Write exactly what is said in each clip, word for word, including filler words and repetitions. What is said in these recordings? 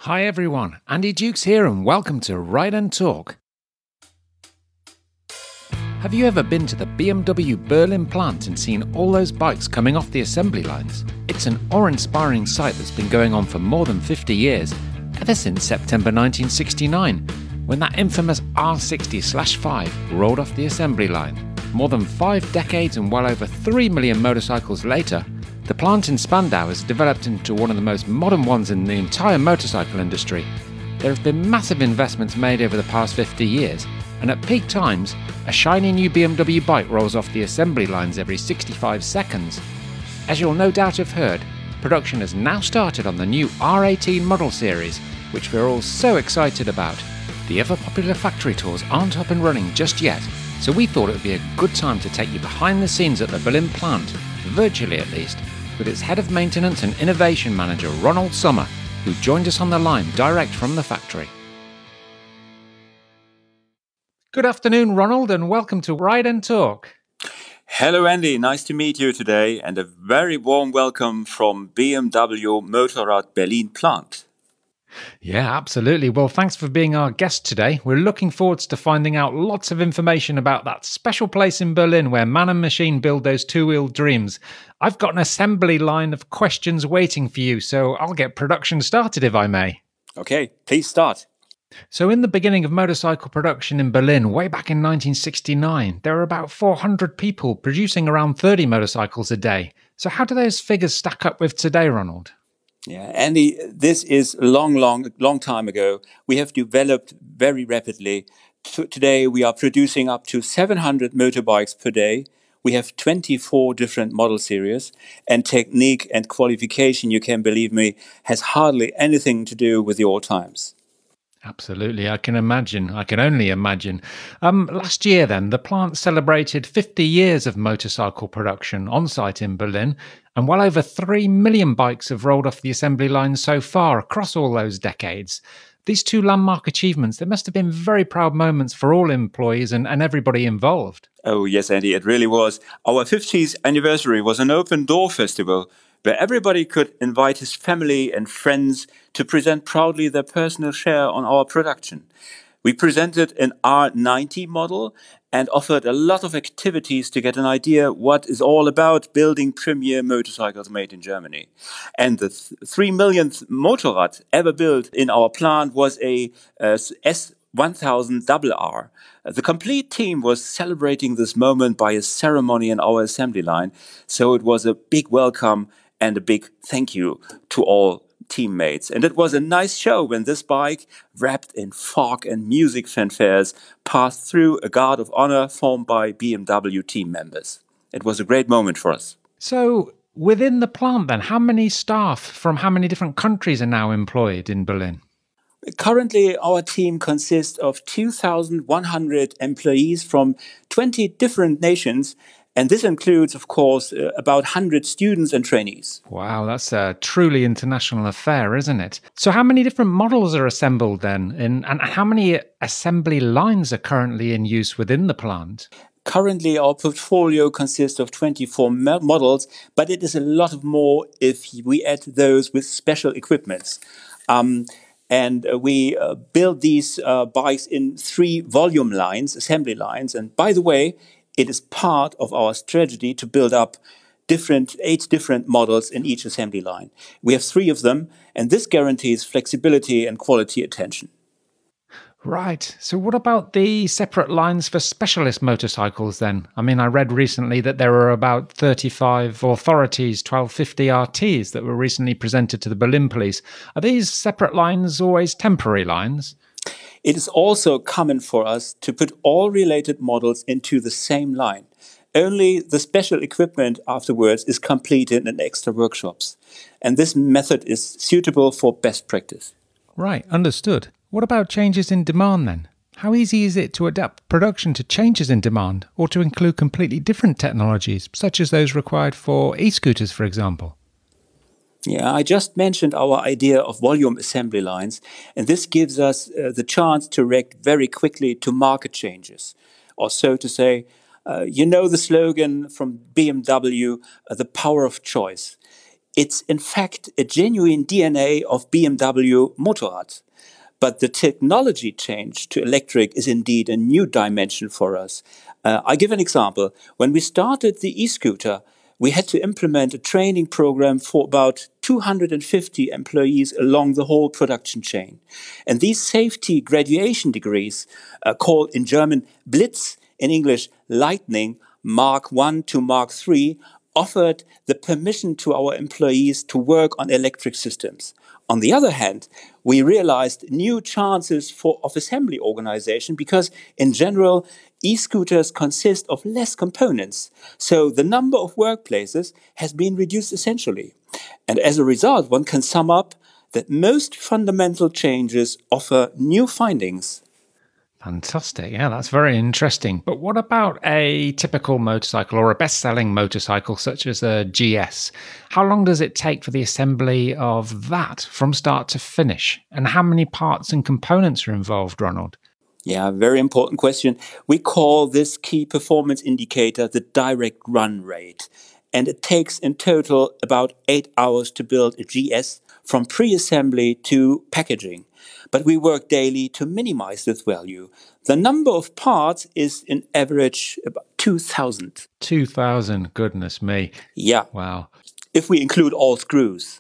Hi everyone, Andy Dukes here and welcome to Ride and Talk. Have you ever been to the B M W Berlin plant and seen all those bikes coming off the assembly lines? It's an awe-inspiring sight that's been going on for more than fifty years, ever since September nineteen sixty-nine, when that infamous R sixty five rolled off the assembly line. More than five decades and well over three million motorcycles later, the plant in Spandau has developed into one of the most modern ones in the entire motorcycle industry. There have been massive investments made over the past fifty years, and at peak times, a shiny new B M W bike rolls off the assembly lines every sixty-five seconds. As you'll no doubt have heard, production has now started on the new R eighteen model series, which we're all so excited about. The ever-popular factory tours aren't up and running just yet, so we thought it would be a good time to take you behind the scenes at the Berlin plant, virtually at least, with its head of maintenance and innovation manager Ronald Sommer, who joined us on the line direct from the factory. Good afternoon, Ronald, and welcome to Ride and Talk. Hello, Andy. Nice to meet you today, and a very warm welcome from B M W Motorrad Berlin plant. Yeah, absolutely. Well, thanks for being our guest today. We're looking forward to finding out lots of information about that special place in Berlin where man and machine build those two-wheeled dreams. I've got an assembly line of questions waiting for you, so I'll get production started if I may. Okay, please start. So in the beginning of motorcycle production in Berlin, way back in nineteen sixty-nine, there were about four hundred people producing around thirty motorcycles a day. So how do those figures stack up with today, Ronald? Yeah, Andy, this is a long, long, long time ago. We have developed very rapidly. T- today, we are producing up to seven hundred motorbikes per day. We have twenty-four different model series, and technique and qualification, you can believe me, has hardly anything to do with the old times. Absolutely, I can imagine. I can only imagine. Um, last year, then, the plant celebrated fifty years of motorcycle production on site in Berlin, and well over three million bikes have rolled off the assembly line so far across all those decades. These two landmark achievements, they must have been very proud moments for all employees and, and everybody involved. Oh, yes, Andy, it really was. Our fiftieth anniversary was an open door festival where everybody could invite his family and friends to present proudly their personal share on our production. We presented an R ninety model and offered a lot of activities to get an idea what is all about building premier motorcycles made in Germany. And the th- three millionth Motorrad ever built in our plant was a uh, S one thousand R R. The complete team was celebrating this moment by a ceremony in our assembly line, so it was a big welcome and a big thank you to all teammates. And it was a nice show when this bike, wrapped in fog and music fanfares, passed through a guard of honor formed by B M W team members. It was a great moment for us. So, within the plant then, how many staff from how many different countries are now employed in Berlin? Currently, our team consists of two thousand one hundred employees from twenty different nations. And this includes, of course, uh, about one hundred students and trainees. Wow, that's a truly international affair, isn't it? So how many different models are assembled then? In, and how many assembly lines are currently in use within the plant? Currently, our portfolio consists of twenty-four mo- models, but it is a lot of more if we add those with special equipments. Um, and uh, we uh, build these uh, bikes in three volume lines, assembly lines. And by the way, it is part of our strategy to build up different, eight different models in each assembly line. We have three of them, and this guarantees flexibility and quality attention. Right. So what about the separate lines for specialist motorcycles then? I mean, I read recently that there are about thirty-five authorities, twelve fifty R Ts that were recently presented to the Berlin police. Are these separate lines always temporary lines? It is also common for us to put all related models into the same line. Only the special equipment afterwards is completed in extra workshops. And this method is suitable for best practice. Right, understood. What about changes in demand then? How easy is it to adapt production to changes in demand or to include completely different technologies, such as those required for e-scooters, for example? Yeah, I just mentioned our idea of volume assembly lines, and this gives us uh, the chance to react very quickly to market changes. Or so to say, uh, you know the slogan from B M W, uh, the power of choice. It's in fact a genuine D N A of B M W Motorrad. But the technology change to electric is indeed a new dimension for us. Uh, I give an example. When we started the e-scooter, we had to implement a training program for about two hundred fifty employees along the whole production chain. And these safety graduation degrees, uh, called in German Blitz, in English Lightning, Mark one to Mark three, offered the permission to our employees to work on electric systems. On the other hand, we realized new chances for of assembly organization because, in general, e-scooters consist of less components, so the number of workplaces has been reduced essentially. And as a result, one can sum up that most fundamental changes offer new findings. Fantastic. Yeah, that's very interesting. But what about a typical motorcycle or a best-selling motorcycle such as a G S? How long does it take for the assembly of that from start to finish? And how many parts and components are involved, Ronald? Yeah, very important question. We call this key performance indicator the direct run rate. And it takes in total about eight hours to build a G S from pre-assembly to packaging. But we work daily to minimize this value. The number of parts is in average about two thousand. two thousand, goodness me. Yeah. Wow. If we include all screws.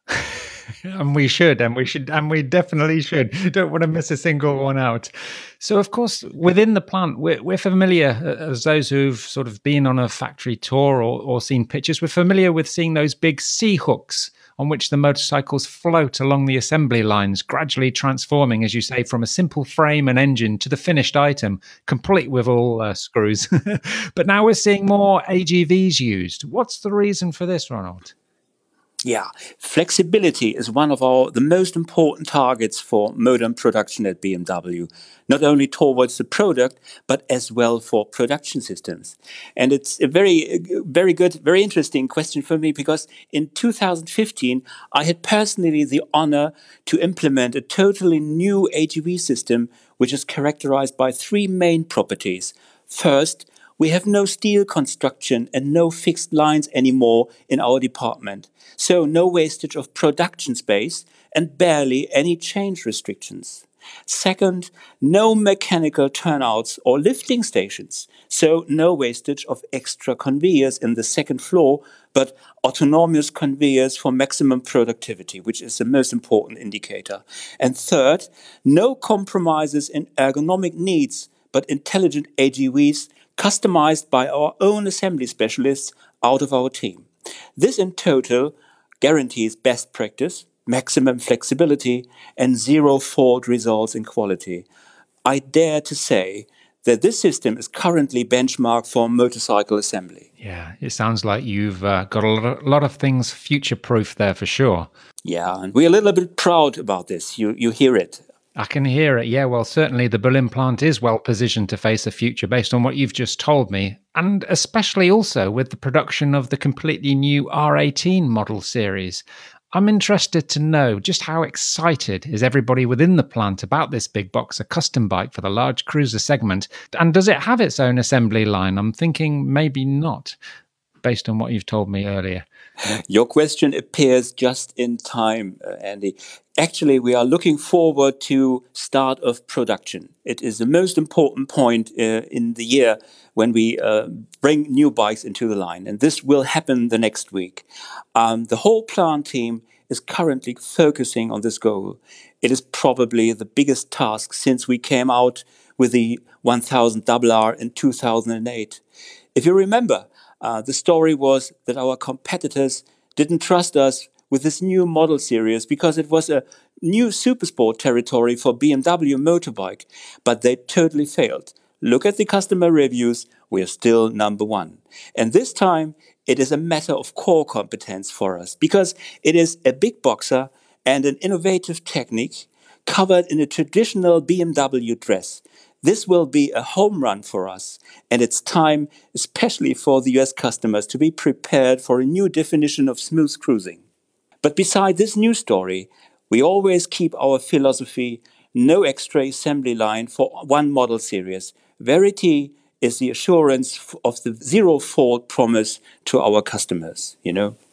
And we should, and we should, and we definitely should. Don't want to miss a single one out. So, of course, within the plant, we're, we're familiar, as those who've sort of been on a factory tour or, or seen pictures, we're familiar with seeing those big C hooks on which the motorcycles float along the assembly lines, gradually transforming, as you say, from a simple frame and engine to the finished item, complete with all uh, screws. But now we're seeing more A G Vs used. What's the reason for this, Ronald? Yeah, flexibility is one of our the most important targets for modern production at B M W, not only towards the product, but as well for production systems. And it's a very, very good, very interesting question for me because in two thousand fifteen, I had personally the honor to implement a totally new A G V system, which is characterized by three main properties. First, we have no steel construction and no fixed lines anymore in our department. So no wastage of production space and barely any change restrictions. Second, no mechanical turnouts or lifting stations. So no wastage of extra conveyors in the second floor, but autonomous conveyors for maximum productivity, which is the most important indicator. And third, no compromises in ergonomic needs, but intelligent A G Vs customized by our own assembly specialists out of our team. This in total guarantees best practice, maximum flexibility, and zero fault results in quality. I dare to say that this system is currently benchmarked for motorcycle assembly. Yeah, it sounds like you've uh, got a lot of, lot of things future-proof there for sure. Yeah, and we're a little bit proud about this. You, you hear it. I can hear it. Yeah, well, certainly the Berlin plant is well positioned to face the future based on what you've just told me, and especially also with the production of the completely new R eighteen model series. I'm interested to know just how excited is everybody within the plant about this big boxer custom bike for the large cruiser segment, and does it have its own assembly line? I'm thinking maybe not, based on what you've told me earlier. Your question appears just in time, uh, Andy. Actually, we are looking forward to start of production. It is the most important point uh, in the year when we uh, bring new bikes into the line. And this will happen the next week. Um, the whole plant team is currently focusing on this goal. It is probably the biggest task since we came out with the one thousand R R in two thousand eight. If you remember, Uh, the story was that our competitors didn't trust us with this new model series because it was a new supersport territory for B M W motorbike, but they totally failed. Look at the customer reviews, we are still number one. And this time, it is a matter of core competence for us because it is a big boxer and an innovative technique covered in a traditional B M W dress. This will be a home run for us, and it's time, especially for the U S customers, to be prepared for a new definition of smooth cruising. But beside this new story, we always keep our philosophy, no extra assembly line for one model series. Verity is the assurance of the zero fault promise to our customers, you know?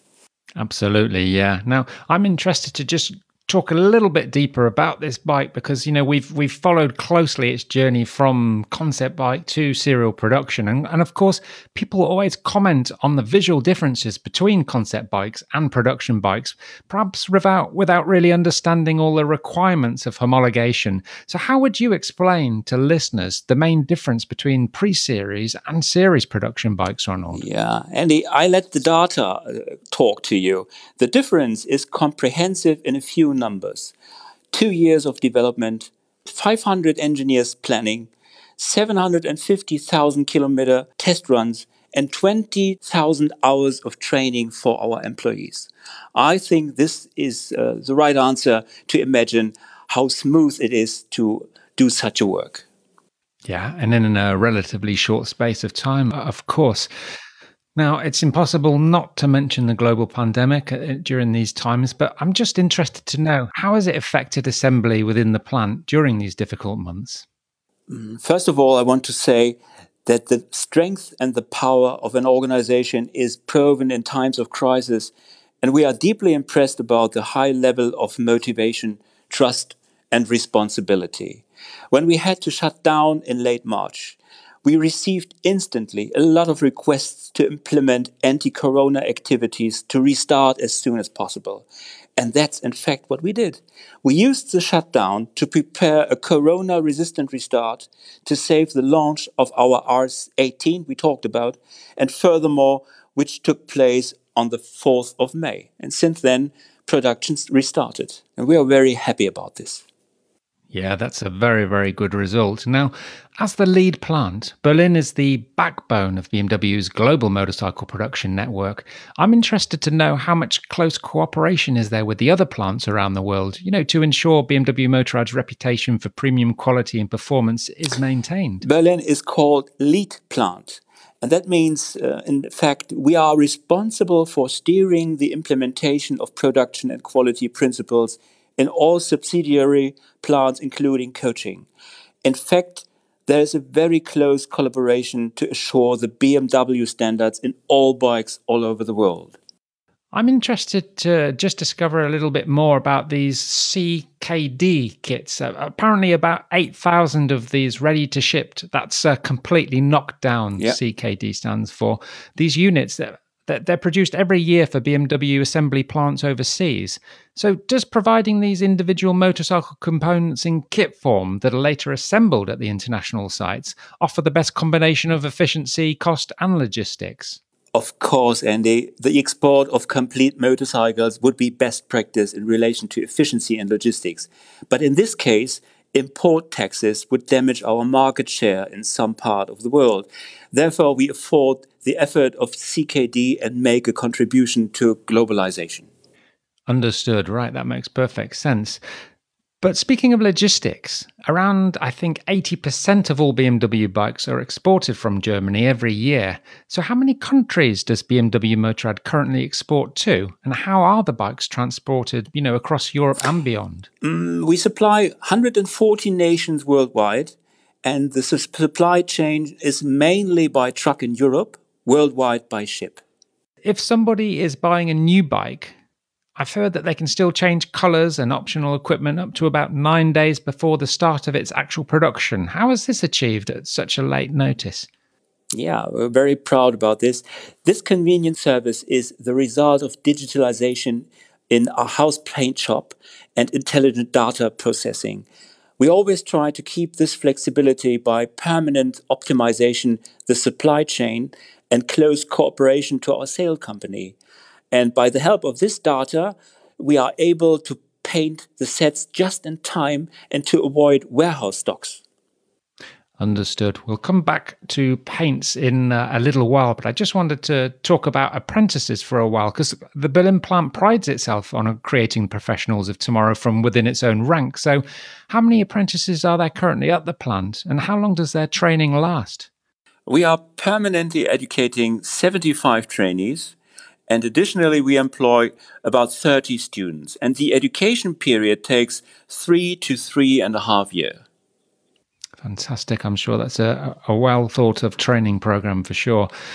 Absolutely, yeah. Now, I'm interested to just talk a little bit deeper about this bike because you know we've we've followed closely its journey from concept bike to serial production, and, and of course people always comment on the visual differences between concept bikes and production bikes, perhaps without without really understanding all the requirements of homologation. So how would you explain to listeners the main difference between pre-series and series production bikes, Ronald? Yeah, Andy, I let the data uh, talk to you. The difference is comprehensive in a few numbers. Two years of development, five hundred engineers planning, seven hundred fifty thousand kilometer test runs, and twenty thousand hours of training for our employees. I think this is uh, the right answer to imagine how smooth it is to do such a work. Yeah, and in a relatively short space of time, of course. Now, it's impossible not to mention the global pandemic uh, during these times, but I'm just interested to know how has it affected assembly within the plant during these difficult months? First of all, I want to say that the strength and the power of an organization is proven in times of crisis, and we are deeply impressed about the high level of motivation, trust, and responsibility. When we had to shut down in late March, we received instantly a lot of requests to implement anti-corona activities to restart as soon as possible. And that's in fact what we did. We used the shutdown to prepare a corona-resistant restart to save the launch of our R eighteen we talked about, and furthermore, which took place on the fourth of May. And since then, production restarted. And we are very happy about this. Yeah, that's a very, very good result. Now, as the lead plant, Berlin is the backbone of B M W's global motorcycle production network. I'm interested to know how much close cooperation is there with the other plants around the world, you know, to ensure B M W Motorrad's reputation for premium quality and performance is maintained. Berlin is called lead plant. And that means, uh, in fact, we are responsible for steering the implementation of production and quality principles in all subsidiary plants, including coaching. In fact, there is a very close collaboration to assure the B M W standards in all bikes all over the world. I'm interested to just discover a little bit more about these C K D kits. Uh, apparently, about eight thousand of these ready to ship. That's uh, completely knocked down, Yeah. C K D stands for. These units that, that they're produced every year for B M W assembly plants overseas. So, does providing these individual motorcycle components in kit form that are later assembled at the international sites offer the best combination of efficiency, cost, and logistics? Of course, Andy, the export of complete motorcycles would be best practice in relation to efficiency and logistics. But in this case, import taxes would damage our market share in some part of the world. Therefore, we afford the effort of C K D and make a contribution to globalization. Understood. Right. That makes perfect sense. But speaking of logistics, around, I think, eighty percent of all B M W bikes are exported from Germany every year. So how many countries does B M W Motorrad currently export to? And how are the bikes transported, you know, across Europe and beyond? Mm, we supply one hundred forty nations worldwide, and the su- supply chain is mainly by truck in Europe, worldwide by ship. If somebody is buying a new bike, I've heard that they can still change colours and optional equipment up to about nine days before the start of its actual production. How is this achieved at such a late notice? Yeah, we're very proud about this. This convenient service is the result of digitalization in our house paint shop and intelligent data processing. We always try to keep this flexibility by permanent optimization, the supply chain, and close cooperation to our sale company. And by the help of this data, we are able to paint the sets just in time and to avoid warehouse stocks. Understood. We'll come back to paints in uh, a little while, but I just wanted to talk about apprentices for a while because the Berlin plant prides itself on creating professionals of tomorrow from within its own rank. So, how many apprentices are there currently at the plant, and how long does their training last? We are permanently educating seventy-five trainees, and additionally, we employ about thirty students. And the education period takes three to three and a half years. Fantastic. I'm sure that's a, a well thought of training program for sure.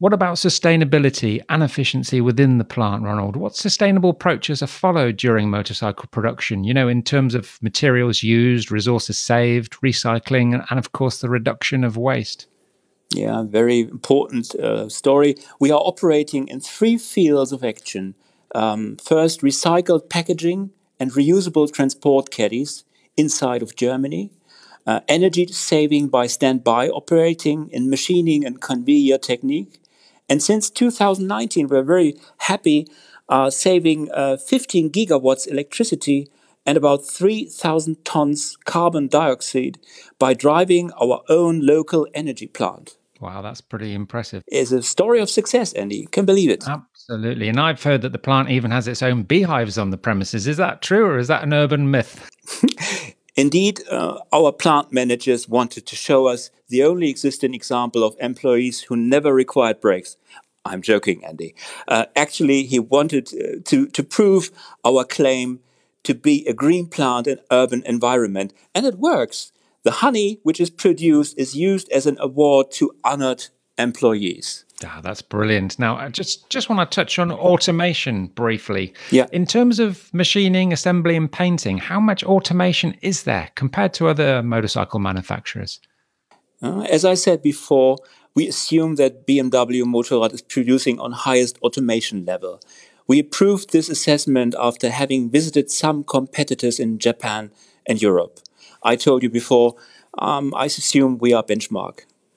What about sustainability and efficiency within the plant, Ronald? What sustainable approaches are followed during motorcycle production, you know, in terms of materials used, resources saved, recycling, and of course, the reduction of waste? Yeah, very important uh, story. We are operating in three fields of action. Um, first, recycled packaging and reusable transport caddies inside of Germany. Uh, energy saving by standby operating in machining and conveyor technique. And since two thousand nineteen, we're very happy uh, saving uh, fifteen gigawatts electricity and about three thousand tons carbon dioxide by driving our own local energy plant. Wow, that's pretty impressive. It's a story of success, Andy. You can believe it. Absolutely. And I've heard that the plant even has its own beehives on the premises. Is that true, or is that an urban myth? Indeed, uh, our plant managers wanted to show us the only existing example of employees who never required breaks. I'm joking, Andy. Uh, actually, he wanted uh, to, to prove our claim to be a green plant in urban environment. And it works. The honey which is produced is used as an award to honored employees. Ah, that's brilliant. Now, I just, just want to touch on automation briefly. Yeah. In terms of machining, assembly, and painting, how much automation is there compared to other motorcycle manufacturers? Uh, as I said before, we assume that B M W Motorrad is producing on highest automation level. We approved this assessment after having visited some competitors in Japan and Europe. I told you before, um, I assume we are benchmark.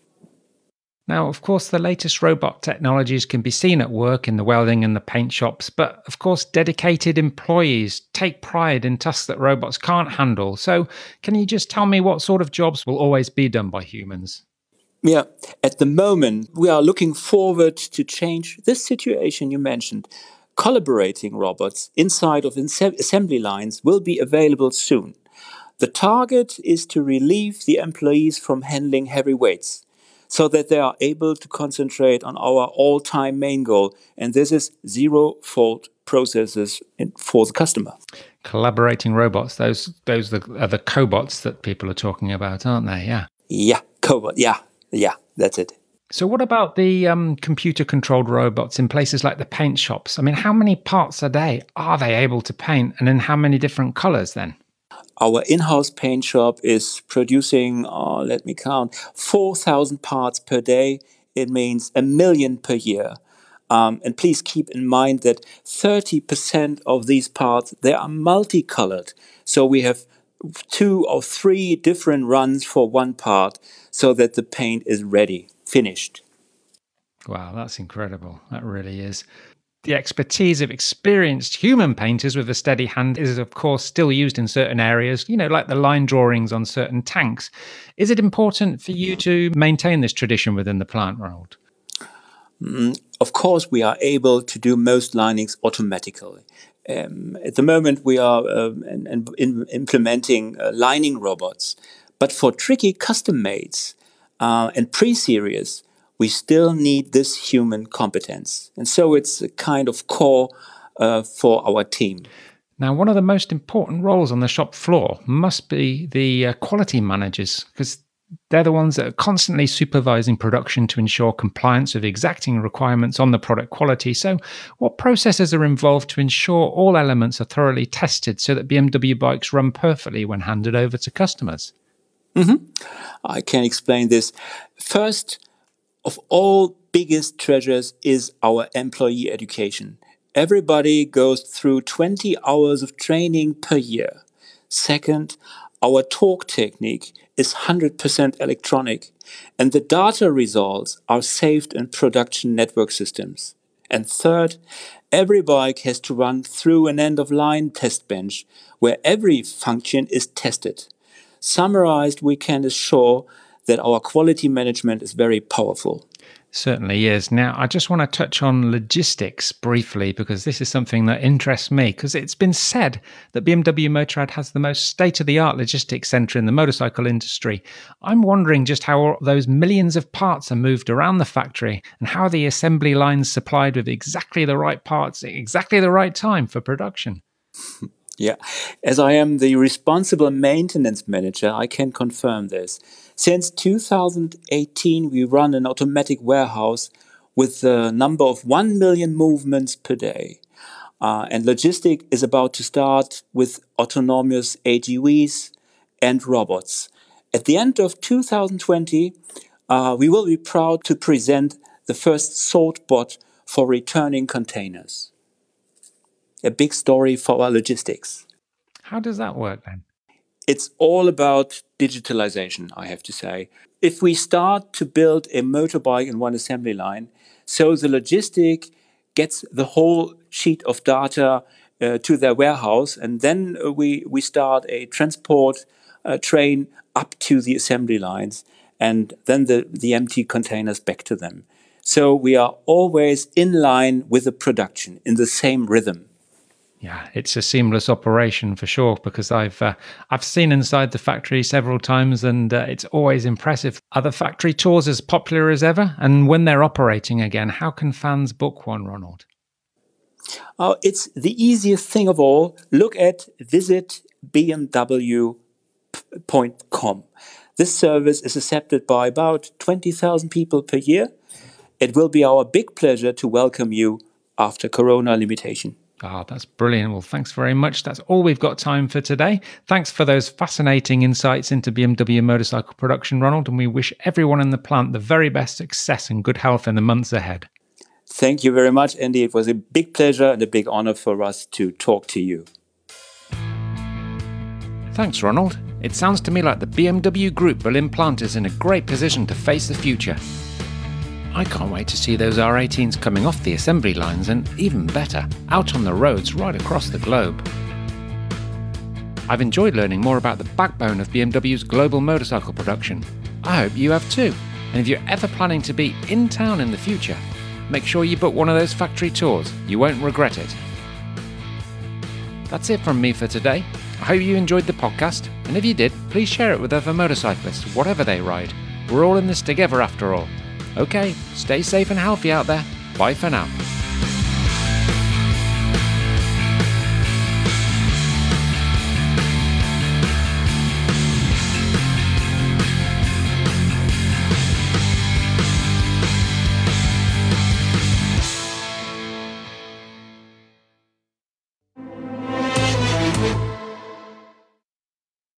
Now, of course, the latest robot technologies can be seen at work in the welding and the paint shops, but of course, dedicated employees take pride in tasks that robots can't handle. So, can you just tell me what sort of jobs will always be done by humans? Yeah, at the moment, we are looking forward to change this situation you mentioned. Collaborating robots inside of assembly lines will be available soon. The target is to relieve the employees from handling heavy weights, so that they are able to concentrate on our all-time main goal, and this is zero-fault processes for the customer. Collaborating robots, those those are the cobots that people are talking about, aren't they? Yeah. Yeah, cobot, yeah, yeah, that's it. So what about the um, computer-controlled robots in places like the paint shops? I mean, how many parts a day are they able to paint, and in how many different colors then? Our in-house paint shop is producing, uh, let me count, four thousand parts per day. It means a million per year. Um, and please keep in mind that thirty percent of these parts, they are multicolored. So we have two or three different runs for one part so that the paint is ready, finished. Wow, that's incredible. That really is. The expertise of experienced human painters with a steady hand is, of course, still used in certain areas, you know, like the line drawings on certain tanks. Is it important for you to maintain this tradition within the plant, Ronald? Mm, of course, we are able to do most linings automatically. Um, at the moment, we are um, in, in, in implementing uh, lining robots. But for tricky custom mates uh, and pre-series, we still need this human competence. And so it's a kind of core uh, for our team. Now, one of the most important roles on the shop floor must be the uh, quality managers, because they're the ones that are constantly supervising production to ensure compliance with exacting requirements on the product quality. So what processes are involved to ensure all elements are thoroughly tested so that B M W bikes run perfectly when handed over to customers? Mm-hmm. I can explain this. First, of all biggest treasures is our employee education. Everybody goes through twenty hours of training per year. Second, our torque technique is one hundred percent electronic, and the data results are saved in production network systems. And third, every bike has to run through an end-of-line test bench where every function is tested. Summarized, we can assure that our quality management is very powerful. Certainly is. Now, I just want to touch on logistics briefly, because this is something that interests me, because it's been said that B M W Motorrad has the most state-of-the-art logistics centre in the motorcycle industry. I'm wondering just how those millions of parts are moved around the factory and how the assembly lines supplied with exactly the right parts at exactly the right time for production. Yeah, as I am the responsible maintenance manager, I can confirm this. Since two thousand eighteen, we run an automatic warehouse with the number of one million movements per day. Uh, and logistic is about to start with autonomous A G Vs and robots. At the end of two thousand twenty, uh, we will be proud to present the first sort bot for returning containers. A big story for our logistics. How does that work then? It's all about digitalization, I have to say. If we start to build a motorbike in one assembly line, so the logistic gets the whole sheet of data uh, to their warehouse, and then we, we start a transport uh, train up to the assembly lines, and then the, the empty containers back to them. So we are always in line with the production, in the same rhythm. Yeah, it's a seamless operation for sure, because I've uh, I've seen inside the factory several times, and uh, it's always impressive. Are the factory tours as popular as ever? And when they're operating again, how can fans book one, Ronald? Oh, it's the easiest thing of all. Look at visit b m w dot com. This service is accepted by about twenty thousand people per year. It will be our big pleasure to welcome you after Corona limitation. Ah, oh, that's brilliant. Well, thanks very much. That's all we've got time for today. Thanks for those fascinating insights into B M W motorcycle production, Ronald, and we wish everyone in the plant the very best success and good health in the months ahead. Thank you very much, Andy. It was a big pleasure and a big honor for us to talk to you. Thanks, Ronald. It sounds to me like the B M W Group Berlin plant is in a great position to face the future. I can't wait to see those R eighteens coming off the assembly lines and, even better, out on the roads right across the globe. I've enjoyed learning more about the backbone of B M W's global motorcycle production. I hope you have too. And if you're ever planning to be in town in the future, make sure you book one of those factory tours. You won't regret it. That's it from me for today. I hope you enjoyed the podcast, and if you did, please share it with other motorcyclists, whatever they ride. We're all in this together after all. Okay, stay safe and healthy out there. Bye for now.